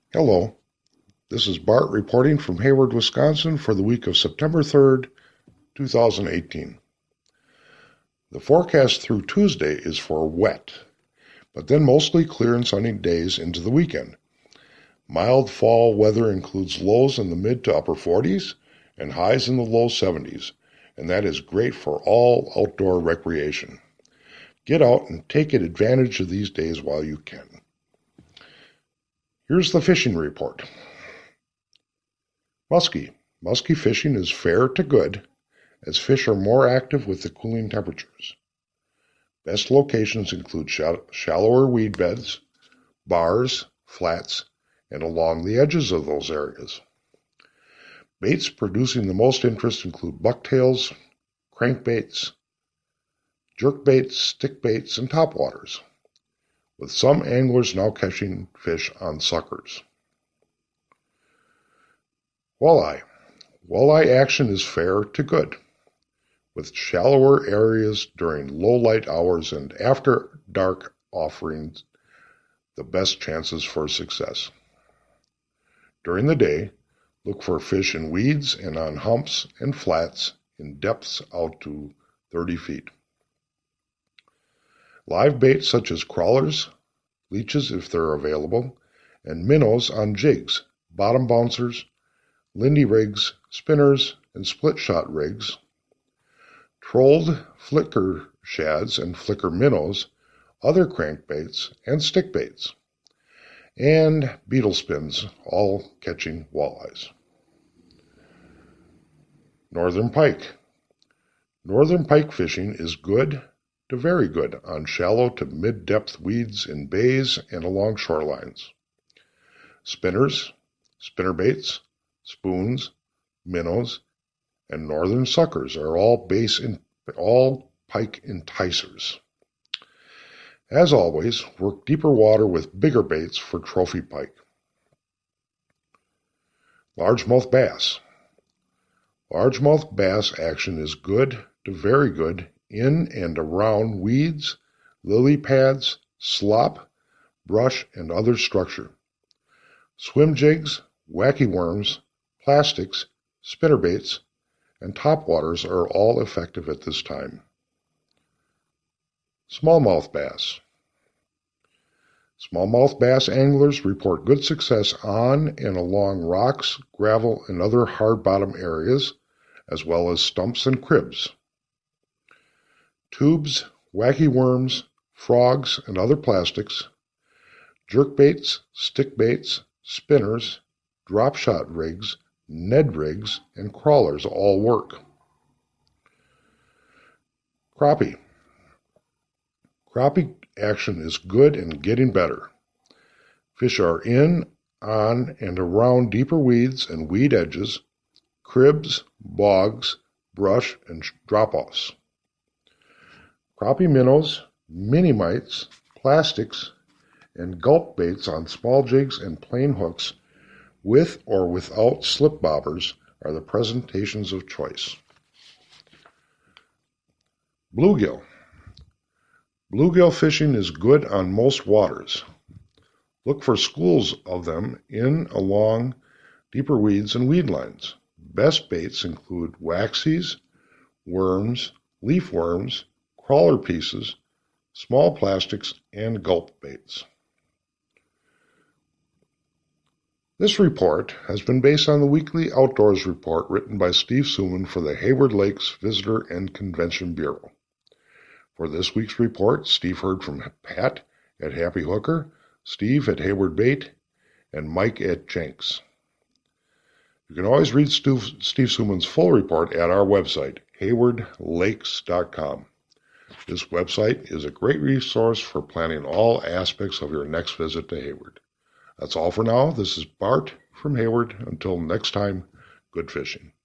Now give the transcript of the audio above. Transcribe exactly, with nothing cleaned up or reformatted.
Hello, this is Bart reporting from Hayward, Wisconsin for the week of September third, two thousand eighteen. The forecast through Tuesday is for wet, but then mostly clear and sunny days into the weekend. Mild fall weather includes lows in the mid to upper forties and highs in the low seventies, and that is great for all outdoor recreation. Get out and take advantage of these days while you can. Here's the fishing report. Muskie. Muskie fishing is fair to good, as fish are more active with the cooling temperatures. Best locations include shallower weed beds, bars, flats, and along the edges of those areas. Baits producing the most interest include bucktails, crankbaits, jerkbaits, stickbaits, and topwaters, with some anglers now catching fish on suckers. Walleye. Walleye action is fair to good, with shallower areas during low light hours and after dark offering the best chances for success. During the day, look for fish in weeds and on humps and flats in depths out to thirty feet. Live baits such as crawlers, leeches if they're available, and minnows on jigs, bottom bouncers, lindy rigs, spinners, and split shot rigs, trolled flicker shads and flicker minnows, other crankbaits, and stickbaits, and beetle spins, all catching walleyes. Northern pike. Northern pike fishing is good to very good on shallow to mid-depth weeds in bays and along shorelines. Spinners, spinnerbaits, spoons, minnows, and northern suckers are all base in, all pike enticers. As always, work deeper water with bigger baits for trophy pike. Largemouth bass. Largemouth bass action is good to very good in and around weeds, lily pads, slop, brush, and other structure. Swim jigs, wacky worms, plastics, spinnerbaits, and topwaters are all effective at this time. Smallmouth bass. Smallmouth bass anglers report good success on and along rocks, gravel, and other hard-bottom areas, as well as stumps and cribs. Tubes, wacky worms, frogs, and other plastics, jerkbaits, stickbaits, spinners, drop shot rigs, Ned rigs, and crawlers all work. Crappie. Crappie action is good and getting better. Fish are in, on, and around deeper weeds and weed edges, cribs, bogs, brush, and drop-offs. Crappie minnows, mini mites, plastics, and gulp baits on small jigs and plain hooks with or without slip bobbers are the presentations of choice. Bluegill. Bluegill fishing is good on most waters. Look for schools of them in, along deeper weeds and weed lines. Best baits include waxies, worms, leaf worms, crawler pieces, small plastics, and gulp baits. This report has been based on the weekly Outdoors Report written by Steve Suman for the Hayward Lakes Visitor and Convention Bureau. For this week's report, Steve heard from Pat at Happy Hooker, Steve at Hayward Bait, and Mike at Jenks. You can always read Steve, Steve Suman's full report at our website, hayward lakes dot com. This website is a great resource for planning all aspects of your next visit to Hayward. That's all for now. This is Bart from Hayward. Until next time, good fishing.